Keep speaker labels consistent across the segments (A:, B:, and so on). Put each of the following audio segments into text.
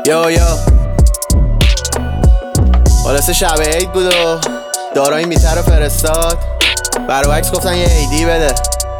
A: یو خلاصه شب عید بود و دارا این میتر رو فرستاد برای عکس گفتن یه عیدی بده.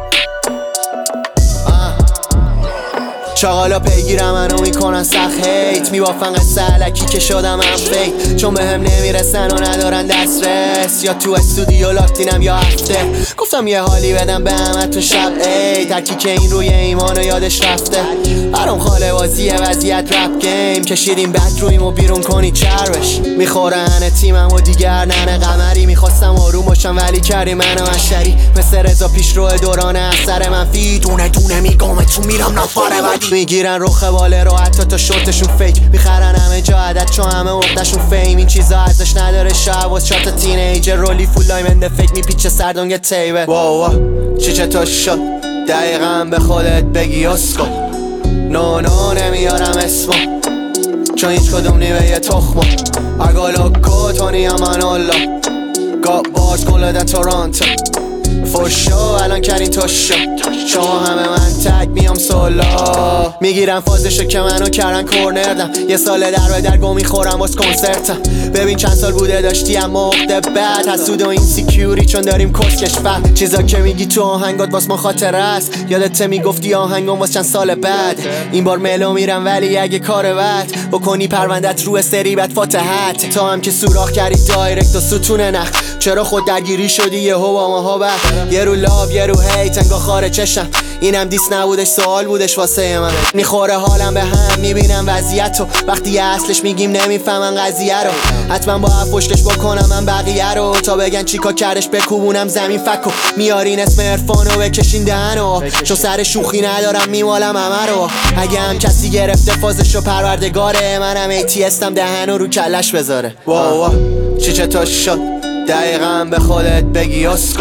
A: چاقالا پیگیرم منو میکنن سخت هیت، میبافن قصه علکی که شدم هم فیک، چون بهم نمیرسن و ندارن دسترس، یا تو استودیو لاکتینم یا هفته. گفتم یه حالی بدم به همتون شب عید، هرکی که این روی ایمانو یادش رفته. برام خاله بازیه وضعیت رپ گیم، کشیدیم بد رویم و بیرون کنی چربش. میخوره هنه تیمم و دیگر ننه قمری، میخواستم آروم باشم ولی کردی منو مشتری، مثل رضا پیش رو دوران اثر منفی، دونه دونه میگامتون میرم نفره بعدی. میگیرن رخ باله رو حتی تا شورتشون فیک، میخرن همه جا عدد چون همه عقدشون فیم. این چیزا ارزش نداره شب چهار تا تینیجر رولی فول دایمنده فیک میپیچه سردانگ تیبل. واو چی چطور شد دقیقا به خودت بگی اسکو، نو نمیارم اسمو چون هیچ کدوم نیمه یه تخمو. اگالوکو تونی امانولا باز کلده تورانتو فوشو الان کرین توشو، شما همه من تک میام سولا. میگیرم فازشو که منو کردن کورنردم، یه سال در به در گو میخورم باز کنسرتم. ببین چند سال بوده داشتی اما عقده بد، حسود و این سیکیوری چون داریم کسکش فهم. چیزا که میگی تو آهنگات واس ما خاطره است، یادت میگفتی آهنگم واس چند سال بعد. این بار ملو میرم ولی اگه کار بد بکنی پروندت رو استری بد فاتحت. تا هم که سوراخ کردی دایرکت و ستون نخ، چرا خود درگیری شدی یه هو با ما بد. یه رو لاو یه رو هیت انگا خاره چشم، اینم دیس نبودش سوال بودش واسه من. میخوره حالم به هم میبینم وضعیتو، وقتی یه اصلش میگیم نمیفهمن قضیه رو. حتما با پشتش بکنم من بقیه رو، تا بگن چیکار کردش بکوبونم زمین فکو. میارین اسم عرفانو بکشین دهنو، چون سر شوخی ندارم میمالم همه رو. اگه هم کسی گرفته فازشو پروردگاره، منم ایتی استم دهنو رو کلش بذاره. واو چی چطور شد دقیقا به خودت بگی اسکو،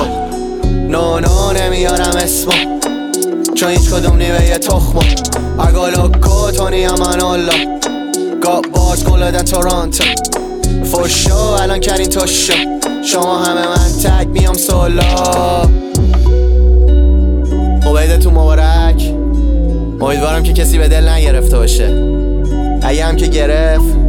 A: نو نمیارم اسمو چون هیچ کدوم نیمه یه تخمو. اگالوکو تونی امانولا باز کلده تورانتو فوشو الان کرین توشو، شما همه من تک میام سولا. خب عیدتون مبارک، امیدوارم که کسی به دل نگرفته باشه، اگه هم که گرفت